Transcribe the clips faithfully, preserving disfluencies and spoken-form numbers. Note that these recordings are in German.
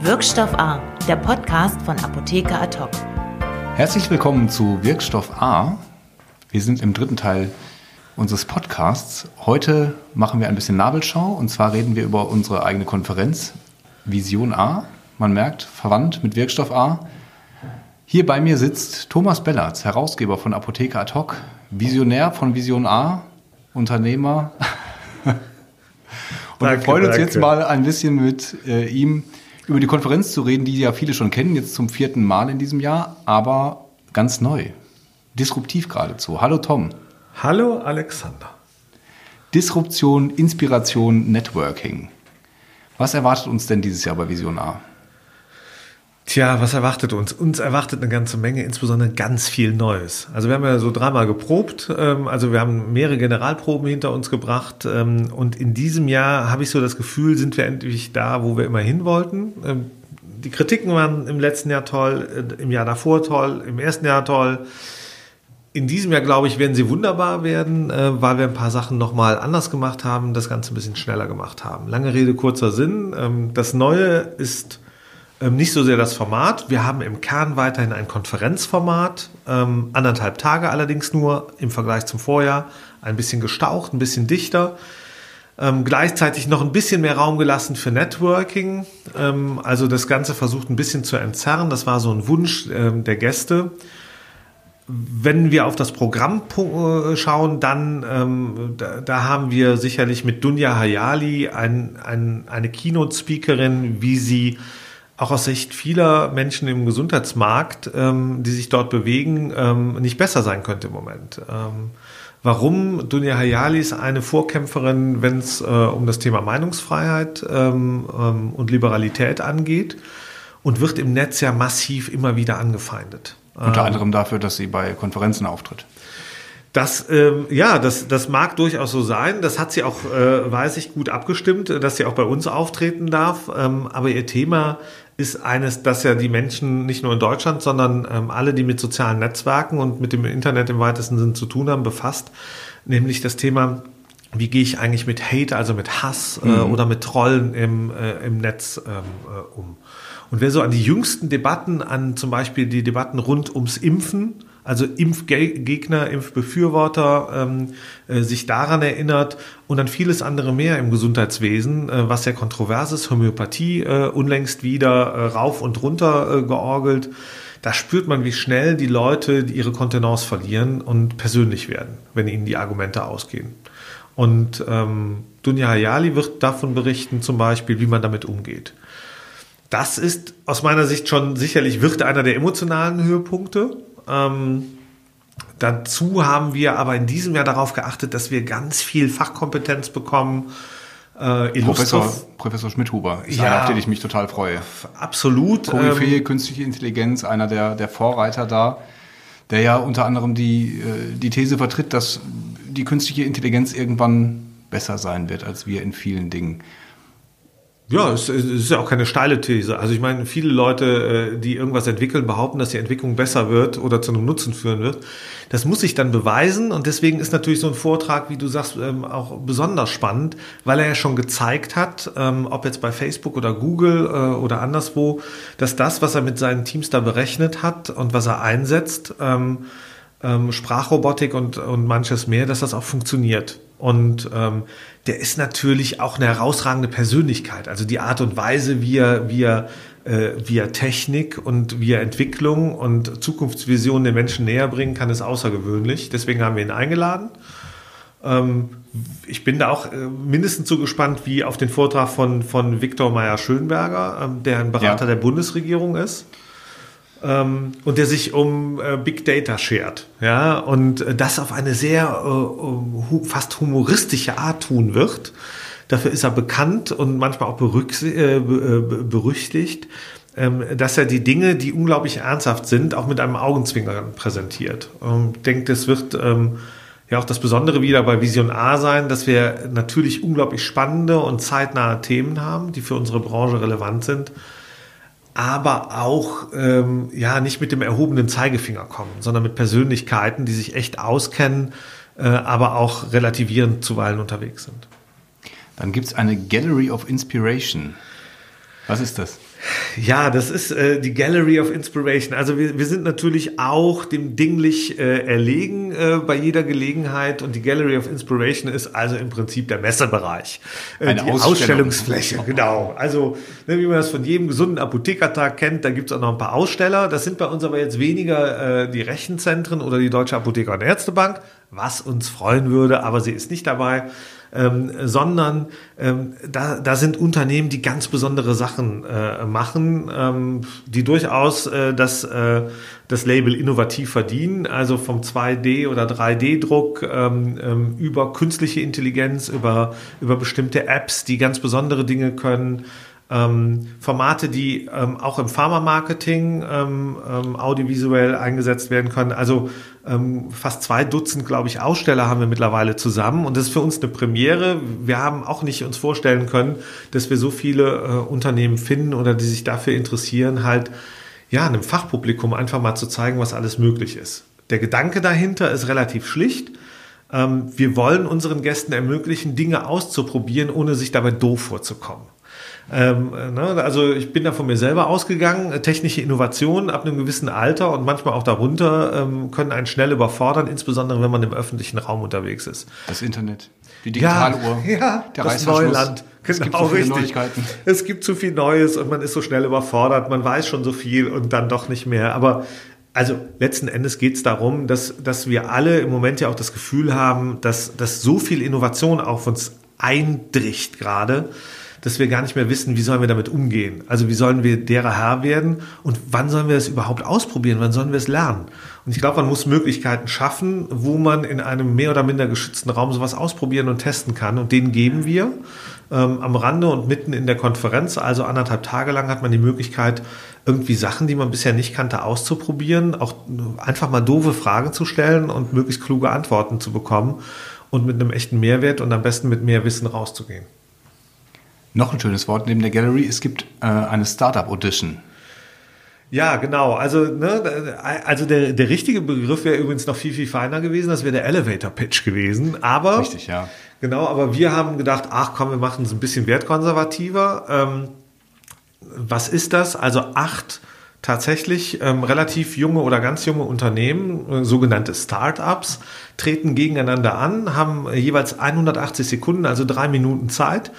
Wirkstoff A, der Podcast von Apotheker Ad hoc. Herzlich willkommen zu Wirkstoff A. Wir sind im dritten Teil unseres Podcasts. Heute machen wir ein bisschen Nabelschau und zwar reden wir über unsere eigene Konferenz Vision A. Man merkt, verwandt mit Wirkstoff A. Hier bei mir sitzt Thomas Bellatz, Herausgeber von Apotheker Ad hoc, Visionär von Vision A, Unternehmer. Und danke, wir freuen uns danke. jetzt mal ein bisschen mit äh, ihm über die Konferenz zu reden, die ja viele schon kennen, jetzt zum vierten Mal in diesem Jahr, aber ganz neu, disruptiv geradezu. Hallo Tom. Hallo Alexander. Disruption, Inspiration, Networking. Was erwartet uns denn dieses Jahr bei Vision A? Tja, was erwartet uns? Uns erwartet eine ganze Menge, insbesondere ganz viel Neues. Also wir haben ja so dreimal geprobt, also wir haben mehrere Generalproben hinter uns gebracht und in diesem Jahr habe ich so das Gefühl, sind wir endlich da, wo wir immer hin wollten. Die Kritiken waren im letzten Jahr toll, im Jahr davor toll, im ersten Jahr toll. In diesem Jahr, glaube ich, werden sie wunderbar werden, weil wir ein paar Sachen nochmal anders gemacht haben, das Ganze ein bisschen schneller gemacht haben. Lange Rede, kurzer Sinn. Das Neue ist nicht so sehr das Format. Wir haben im Kern weiterhin ein Konferenzformat, ähm, anderthalb Tage allerdings nur im Vergleich zum Vorjahr, ein bisschen gestaucht, ein bisschen dichter, ähm, gleichzeitig noch ein bisschen mehr Raum gelassen für Networking, ähm, also das Ganze versucht ein bisschen zu entzerren, das war so ein Wunsch ähm, der Gäste. Wenn wir auf das Programm schauen, dann ähm, da, da haben wir sicherlich mit Dunja Hayali ein, ein, eine Keynote-Speakerin, wie sie auch aus Sicht vieler Menschen im Gesundheitsmarkt, ähm, die sich dort bewegen, ähm, nicht besser sein könnte im Moment. Ähm, warum? Dunja Hayali ist eine Vorkämpferin, wenn es äh, um das Thema Meinungsfreiheit ähm, ähm, und Liberalität angeht und wird im Netz ja massiv immer wieder angefeindet. Unter anderem dafür, dass sie bei Konferenzen auftritt. Das, ähm, ja, das, das mag durchaus so sein. Das hat sie auch, äh, weiß ich, gut abgestimmt, dass sie auch bei uns auftreten darf. Ähm, aber ihr Thema ist eines, das ja die Menschen nicht nur in Deutschland, sondern ähm, alle, die mit sozialen Netzwerken und mit dem Internet im weitesten Sinn zu tun haben, befasst. Nämlich das Thema, wie gehe ich eigentlich mit Hate, also mit Hass äh, mhm. oder mit Trollen im, äh, im Netz ähm, äh, um. Und wer so an die jüngsten Debatten, an zum Beispiel die Debatten rund ums Impfen, also Impfgegner, Impfbefürworter, ähm, äh, sich daran erinnert und an vieles andere mehr im Gesundheitswesen, äh, was sehr kontrovers ist, Homöopathie äh, unlängst wieder äh, rauf und runter äh, georgelt. Da spürt man, wie schnell die Leute die ihre Kontenance verlieren und persönlich werden, wenn ihnen die Argumente ausgehen. Und ähm, Dunja Hayali wird davon berichten, zum Beispiel, wie man damit umgeht. Das ist aus meiner Sicht schon sicherlich wird einer der emotionalen Höhepunkte. Ähm, dazu haben wir aber in diesem Jahr darauf geachtet, dass wir ganz viel Fachkompetenz bekommen. Äh, Professor, Professor Schmidhuber ist ja, einer, auf den ich mich total freue. Absolut. Koryphäe, ähm, künstliche Intelligenz, einer der, der Vorreiter da, der ja unter anderem die, die These vertritt, dass die künstliche Intelligenz irgendwann besser sein wird als wir in vielen Dingen. Ja, es ist ja auch keine steile These. Also ich meine, viele Leute, die irgendwas entwickeln, behaupten, dass die Entwicklung besser wird oder zu einem Nutzen führen wird. Das muss sich dann beweisen und deswegen ist natürlich so ein Vortrag, wie du sagst, auch besonders spannend, weil er ja schon gezeigt hat, ob jetzt bei Facebook oder Google oder anderswo, dass das, was er mit seinen Teams da berechnet hat und was er einsetzt, Sprachrobotik und, und manches mehr, dass das auch funktioniert. Und ähm, der ist natürlich auch eine herausragende Persönlichkeit. Also die Art und Weise, wie er, wie er, äh, wie er Technik und wie er Entwicklung und Zukunftsvisionen den Menschen näher bringen kann, ist außergewöhnlich. Deswegen haben wir ihn eingeladen. Ähm, ich bin da auch äh, mindestens so gespannt wie auf den Vortrag von, von Viktor Meyer-Schönberger, ähm, der ein Berater ja. der Bundesregierung ist. Ähm, und der sich um äh, Big Data schert, ja, und äh, das auf eine sehr äh, hu- fast humoristische Art tun wird. Dafür ist er bekannt und manchmal auch berücks- äh, be- berüchtigt, ähm, dass er die Dinge, die unglaublich ernsthaft sind, auch mit einem Augenzwinkern präsentiert. Ähm, ich denke, das wird ähm, ja auch das Besondere wieder bei Vision A sein, dass wir natürlich unglaublich spannende und zeitnahe Themen haben, die für unsere Branche relevant sind, aber auch ähm, ja nicht mit dem erhobenen Zeigefinger kommen, sondern mit Persönlichkeiten, die sich echt auskennen, äh, aber auch relativierend zuweilen unterwegs sind. Dann gibt es eine Gallery of Inspiration. Was ist das? Ja, das ist äh, die Gallery of Inspiration. Also wir, wir sind natürlich auch dem dinglich äh, erlegen äh, bei jeder Gelegenheit und die Gallery of Inspiration ist also im Prinzip der Messebereich. Äh, Eine die Ausstellung. Ausstellungsfläche, genau. Also ne, wie man das von jedem gesunden Apothekertag kennt, da gibt es auch noch ein paar Aussteller. Das sind bei uns aber jetzt weniger äh, die Rechenzentren oder die Deutsche Apotheker- und Ärztebank, was uns freuen würde, aber sie ist nicht dabei. Ähm, sondern ähm, da, da sind Unternehmen, die ganz besondere Sachen äh, machen, ähm, die durchaus äh, das, äh, das Label innovativ verdienen, also vom zwei D- oder drei D-Druck ähm, ähm, über künstliche Intelligenz, über, über bestimmte Apps, die ganz besondere Dinge können. Ähm, Formate, die ähm, auch im Pharma-Marketing ähm, ähm, audiovisuell eingesetzt werden können. Also ähm, fast zwei Dutzend, glaube ich, Aussteller haben wir mittlerweile zusammen und das ist für uns eine Premiere. Wir haben auch nicht uns vorstellen können, dass wir so viele äh, Unternehmen finden oder die sich dafür interessieren, halt ja einem Fachpublikum einfach mal zu zeigen, was alles möglich ist. Der Gedanke dahinter ist relativ schlicht. Ähm, wir wollen unseren Gästen ermöglichen, Dinge auszuprobieren, ohne sich dabei doof vorzukommen. Ähm, ne, also ich bin da von mir selber ausgegangen. Technische Innovationen ab einem gewissen Alter und manchmal auch darunter ähm, können einen schnell überfordern, insbesondere wenn man im öffentlichen Raum unterwegs ist. Das Internet, die Digitaluhr, ja, ja, der das Neuland. Es Genau, gibt so viele richtig. Neuigkeiten. Es gibt zu viel Neues und man ist so schnell überfordert. Man weiß schon so viel und dann doch nicht mehr. Aber also letzten Endes geht es darum, dass, dass wir alle im Moment ja auch das Gefühl haben, dass, dass so viel Innovation auf uns eindricht gerade, dass wir gar nicht mehr wissen, wie sollen wir damit umgehen. Also wie sollen wir derer Herr werden und wann sollen wir es überhaupt ausprobieren, wann sollen wir es lernen. Und ich glaube, man muss Möglichkeiten schaffen, wo man in einem mehr oder minder geschützten Raum sowas ausprobieren und testen kann. Und den geben wir ähm, am Rande und mitten in der Konferenz. Also anderthalb Tage lang hat man die Möglichkeit, irgendwie Sachen, die man bisher nicht kannte, auszuprobieren, auch einfach mal doofe Fragen zu stellen und möglichst kluge Antworten zu bekommen und mit einem echten Mehrwert und am besten mit mehr Wissen rauszugehen. Noch ein schönes Wort neben der Gallery, es gibt äh, eine Startup Audition. Ja, genau. Also, ne, also der, der richtige Begriff wäre übrigens noch viel, viel feiner gewesen. Das wäre der Elevator Pitch gewesen. Aber, richtig, ja. Genau, aber wir haben gedacht, ach komm, wir machen es ein bisschen wertkonservativer. Ähm, was ist das? Also acht tatsächlich ähm, relativ junge oder ganz junge Unternehmen, äh, sogenannte Startups, treten gegeneinander an, haben äh, jeweils hundertachtzig Sekunden, also drei Minuten Zeit,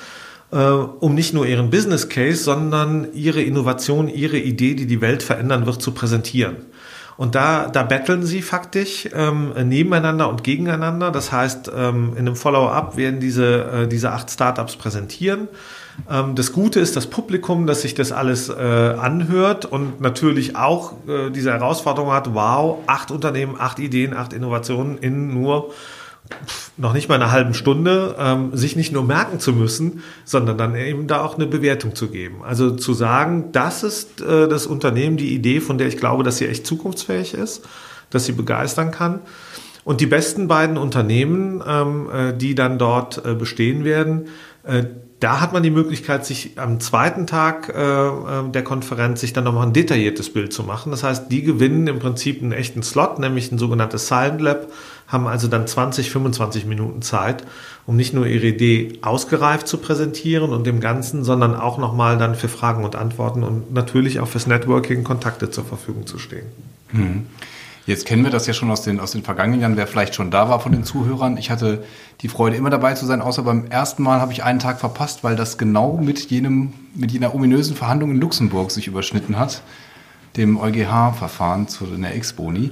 um nicht nur ihren Business Case, sondern ihre Innovation, ihre Idee, die die Welt verändern wird, zu präsentieren. Und da, da battlen sie faktisch ähm, nebeneinander und gegeneinander. Das heißt, ähm, in einem Follow-up werden diese, äh, diese acht Startups präsentieren. Ähm, das Gute ist das Publikum, dass sich das alles äh, anhört und natürlich auch äh, diese Herausforderung hat, wow, acht Unternehmen, acht Ideen, acht Innovationen in nur noch nicht mal eine halben Stunde, ähm, sich nicht nur merken zu müssen, sondern dann eben da auch eine Bewertung zu geben. Also zu sagen, das ist äh, das Unternehmen, die Idee, von der ich glaube, dass sie echt zukunftsfähig ist, dass sie begeistern kann. Und die besten beiden Unternehmen, ähm, äh, die dann dort äh, bestehen werden, äh, da hat man die Möglichkeit, sich am zweiten Tag äh, der Konferenz sich dann nochmal ein detailliertes Bild zu machen. Das heißt, die gewinnen im Prinzip einen echten Slot, nämlich ein sogenanntes Silent Lab, haben also dann zwanzig, fünfundzwanzig Minuten Zeit, um nicht nur ihre Idee ausgereift zu präsentieren und dem Ganzen, sondern auch nochmal dann für Fragen und Antworten und natürlich auch fürs Networking Kontakte zur Verfügung zu stehen. Hm. Jetzt kennen wir das ja schon aus den, aus den vergangenen Jahren, wer vielleicht schon da war von den Zuhörern. Ich hatte die Freude, immer dabei zu sein, außer beim ersten Mal habe ich einen Tag verpasst, weil das genau mit jenem, mit jener ominösen Verhandlung in Luxemburg sich überschnitten hat, dem EuGH-Verfahren zu der Ex-Boni.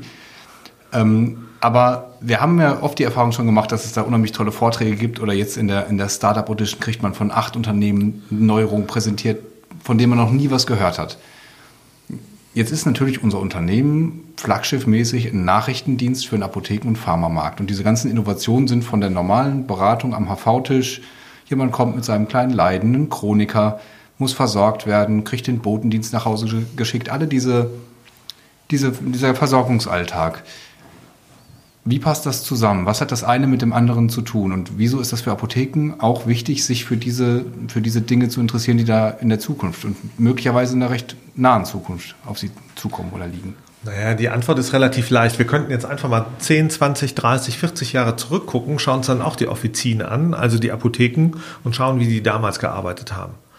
Ähm, aber wir haben ja oft die Erfahrung schon gemacht, dass es da unheimlich tolle Vorträge gibt oder jetzt in der, in der Startup Audition kriegt man von acht Unternehmen Neuerungen präsentiert, von denen man noch nie was gehört hat. Jetzt ist natürlich unser Unternehmen flaggschiffmäßig ein Nachrichtendienst für den Apotheken- und Pharmamarkt. Und diese ganzen Innovationen sind von der normalen Beratung am H V-Tisch. Jemand kommt mit seinem kleinen Leiden, ein Chroniker, muss versorgt werden, kriegt den Botendienst nach Hause geschickt. Alle diese, diese, dieser Versorgungsalltag. Wie passt das zusammen? Was hat das eine mit dem anderen zu tun? Und wieso ist das für Apotheken auch wichtig, sich für diese, für diese Dinge zu interessieren, die da in der Zukunft und möglicherweise in der recht nahen Zukunft auf sie zukommen oder liegen? Naja, die Antwort ist relativ leicht. Wir könnten jetzt einfach mal zehn, zwanzig, dreißig, vierzig Jahre zurückgucken, schauen uns dann auch die Offizien an, also die Apotheken, und schauen, wie die damals gearbeitet haben.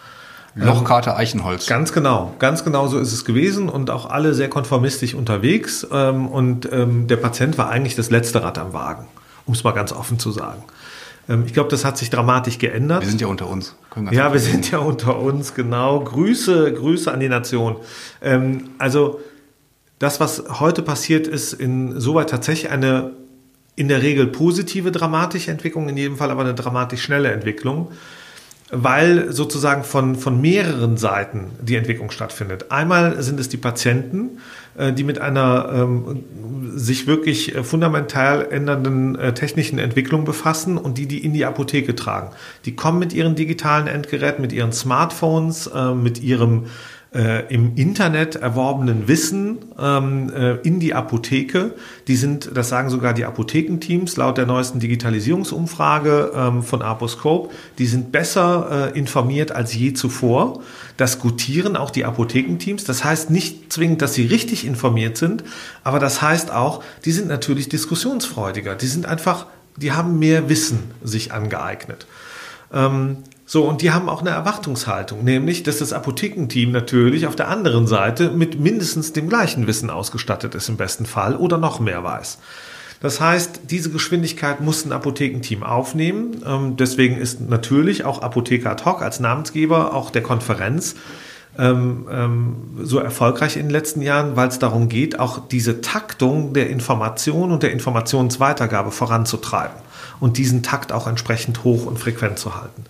Lochkarte Eichenholz. Ganz genau, ganz genau so ist es gewesen und auch alle sehr konformistisch unterwegs. Ähm, und ähm, der Patient war eigentlich das letzte Rad am Wagen, um es mal ganz offen zu sagen. Ähm, ich glaube, das hat sich dramatisch geändert. Wir sind ja unter uns. Ja, wir sind ja unter uns, genau. Grüße, Grüße an die Nation. Ähm, also das, was heute passiert, ist insoweit tatsächlich eine in der Regel positive dramatische Entwicklung, in jedem Fall aber eine dramatisch schnelle Entwicklung, weil sozusagen von, von mehreren Seiten die Entwicklung stattfindet. Einmal sind es die Patienten, die mit einer ähm, sich wirklich fundamental ändernden äh, technischen Entwicklung befassen und die die in die Apotheke tragen. Die kommen mit ihren digitalen Endgeräten, mit ihren Smartphones, äh, mit ihrem äh, im Internet erworbenen Wissen ähm, äh, in die Apotheke. Die sind, das sagen sogar die Apothekenteams laut der neuesten Digitalisierungsumfrage ähm, von Aposcope, die sind besser äh, informiert als je zuvor. Das gutieren auch die Apothekenteams. Das heißt nicht zwingend, dass sie richtig informiert sind, aber das heißt auch, die sind natürlich diskussionsfreudiger. Die sind einfach, die haben mehr Wissen sich angeeignet. Ähm, so, und die haben auch eine Erwartungshaltung, nämlich, dass das Apothekenteam natürlich auf der anderen Seite mit mindestens dem gleichen Wissen ausgestattet ist im besten Fall oder noch mehr weiß. Das heißt, diese Geschwindigkeit muss ein Apothekenteam aufnehmen. Ähm, deswegen ist natürlich auch Apotheker ad hoc als Namensgeber auch der Konferenz ähm, ähm, so erfolgreich in den letzten Jahren, weil es darum geht, auch diese Taktung der Information und der Informationsweitergabe voranzutreiben und diesen Takt auch entsprechend hoch und frequent zu halten.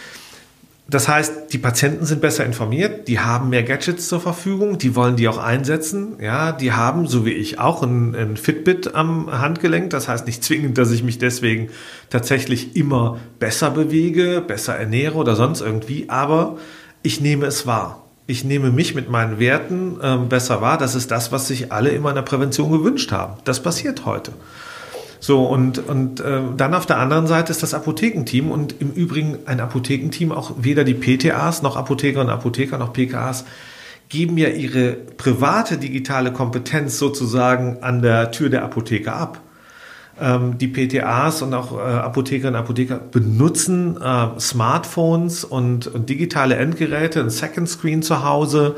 Das heißt, die Patienten sind besser informiert, die haben mehr Gadgets zur Verfügung, die wollen die auch einsetzen. Ja, die haben, so wie ich, auch ein, ein Fitbit am Handgelenk. Das heißt nicht zwingend, dass ich mich deswegen tatsächlich immer besser bewege, besser ernähre oder sonst irgendwie, aber ich nehme es wahr. Ich nehme mich mit meinen Werten äh, besser wahr. Das ist das, was sich alle immer in der Prävention gewünscht haben. Das passiert heute. So, und, und äh, dann auf der anderen Seite ist das Apothekenteam und im Übrigen ein Apothekenteam, auch weder die P T As noch Apotheker und Apotheker noch P K As geben ja ihre private digitale Kompetenz sozusagen an der Tür der Apotheke ab. Ähm, die P T As und auch äh, Apothekerinnen und Apotheker benutzen äh, Smartphones und, und digitale Endgeräte, ein Second Screen zu Hause.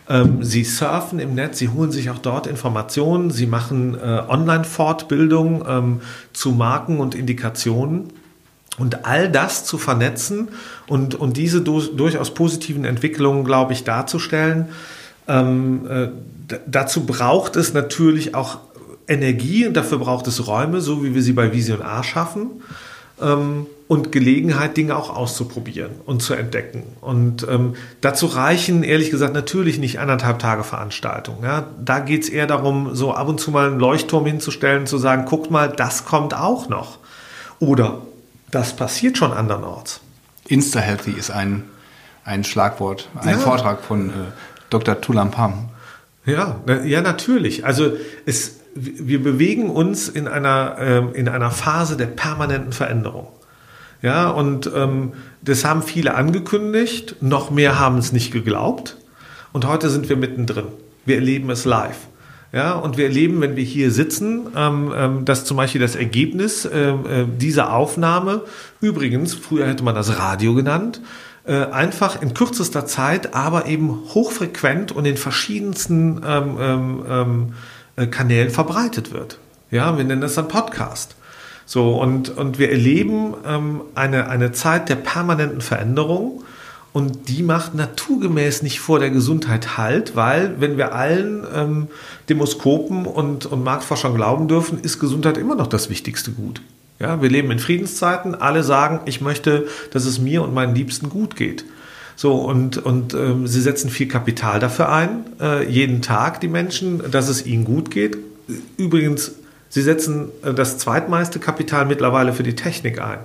Sie surfen im Netz, sie holen sich auch dort Informationen, sie machen äh, Online-Fortbildung ähm, zu Marken und Indikationen. Und all das zu vernetzen und, und diese do, durchaus positiven Entwicklungen, glaube ich, darzustellen, ähm, äh, d- dazu braucht es natürlich auch Energie und dafür braucht es Räume, so wie wir sie bei Vision A schaffen. Ähm, und Gelegenheit, Dinge auch auszuprobieren und zu entdecken. Und ähm, dazu reichen, ehrlich gesagt, natürlich nicht anderthalb Tage Veranstaltungen. Ja? Da geht es eher darum, so ab und zu mal einen Leuchtturm hinzustellen, zu sagen, guckt mal, das kommt auch noch. Oder das passiert schon andernorts. Insta-Healthy ist ein, ein Schlagwort, ein ja. Vortrag von äh, Doktor Tulampam. Ja, ja, natürlich. Also es, wir bewegen uns in einer, ähm, in einer Phase der permanenten Veränderung. Ja, und ähm, das haben viele angekündigt, noch mehr haben es nicht geglaubt. Und heute sind wir mittendrin. Wir erleben es live. Ja, und wir erleben, wenn wir hier sitzen, ähm, ähm, dass zum Beispiel das Ergebnis äh, äh, dieser Aufnahme, übrigens, früher hätte man das Radio genannt, äh, einfach in kürzester Zeit, aber eben hochfrequent und in verschiedensten ähm, ähm, äh, Kanälen verbreitet wird. Ja, wir nennen das dann Podcast. So, und, und wir erleben ähm, eine, eine Zeit der permanenten Veränderung und die macht naturgemäß nicht vor der Gesundheit Halt, weil wenn wir allen ähm, Demoskopen und, und Marktforschern glauben dürfen, ist Gesundheit immer noch das wichtigste Gut. Ja, wir leben in Friedenszeiten, alle sagen, ich möchte, dass es mir und meinen Liebsten gut geht. So, und, und ähm, sie setzen viel Kapital dafür ein, äh, jeden Tag die Menschen, dass es ihnen gut geht. Übrigens, sie setzen das zweitmeiste Kapital mittlerweile für die Technik ein.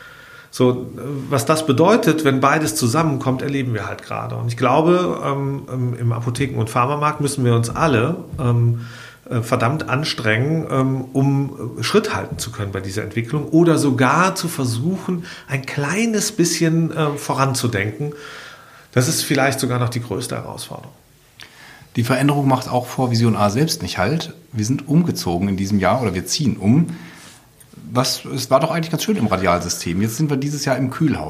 So, was das bedeutet, wenn beides zusammenkommt, erleben wir halt gerade. Und ich glaube, ähm, im Apotheken- und Pharmamarkt müssen wir uns alle ähm, verdammt anstrengen, ähm, um Schritt halten zu können bei dieser Entwicklung oder sogar zu versuchen, ein kleines bisschen äh, voranzudenken. Das ist vielleicht sogar noch die größte Herausforderung. Die Veränderung macht auch vor Vision A selbst nicht Halt. Wir sind umgezogen in diesem Jahr oder wir ziehen um. Was, es war doch eigentlich ganz schön im Radialsystem. Jetzt sind wir dieses Jahr im Kühlhaus.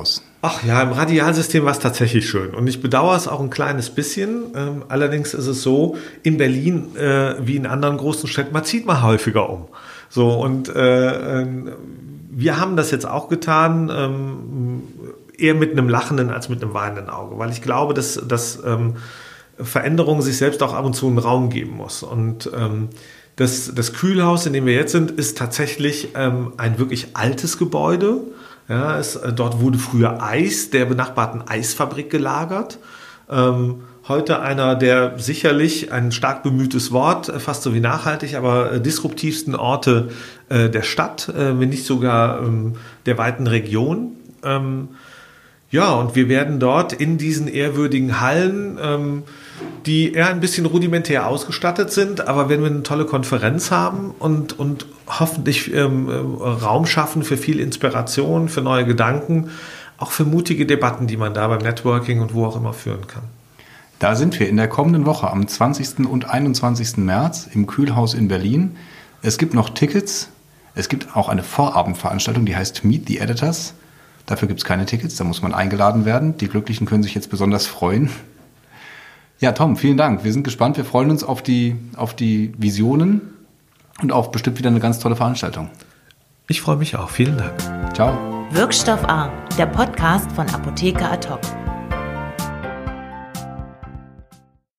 Ach ja, im Radialsystem war es tatsächlich schön. Und ich bedauere es auch ein kleines bisschen. Ähm, allerdings ist es so, in Berlin äh, wie in anderen großen Städten, man zieht mal häufiger um. So, und äh, äh, wir haben das jetzt auch getan, ähm, eher mit einem lachenden als mit einem weinenden Auge. Weil ich glaube, dass, dass ähm, Veränderung sich selbst auch ab und zu einen Raum geben muss. Und ähm, das, das Kühlhaus, in dem wir jetzt sind, ist tatsächlich ähm, ein wirklich altes Gebäude. Ja, es, dort wurde früher Eis der benachbarten Eisfabrik gelagert. Ähm, heute einer der sicherlich, ein stark bemühtes Wort, fast so wie nachhaltig, aber äh, disruptivsten Orte äh, der Stadt, äh, wenn nicht sogar ähm, der weiten Region. Ähm, ja, und wir werden dort in diesen ehrwürdigen Hallen, ähm, die eher ein bisschen rudimentär ausgestattet sind, aber wenn wir eine tolle Konferenz haben und, und hoffentlich ähm, Raum schaffen für viel Inspiration, für neue Gedanken, auch für mutige Debatten, die man da beim Networking und wo auch immer führen kann. Da sind wir in der kommenden Woche am zwanzigsten und einundzwanzigsten März im Kühlhaus in Berlin. Es gibt noch Tickets. Es gibt auch eine Vorabendveranstaltung, die heißt Meet the Editors. Dafür gibt es keine Tickets, da muss man eingeladen werden. Die Glücklichen können sich jetzt besonders freuen. Ja, Tom, vielen Dank. Wir sind gespannt. Wir freuen uns auf die, auf die Visionen und auf bestimmt wieder eine ganz tolle Veranstaltung. Ich freue mich auch. Vielen Dank. Ciao. Wirkstoff A, der Podcast von Apotheker Ad hoc.